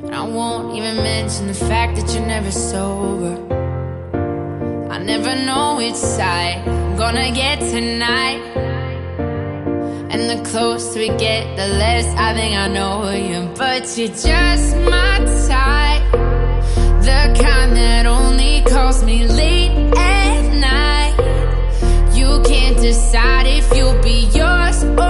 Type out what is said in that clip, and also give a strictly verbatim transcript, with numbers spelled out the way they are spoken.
And I won't even mention the fact that you're never sober. I never know which side I'm gonna get tonight. And the closer we get, the less I think I know you. But you're just my type, the kind that only calls me late at night. You can't decide if you'll be yours or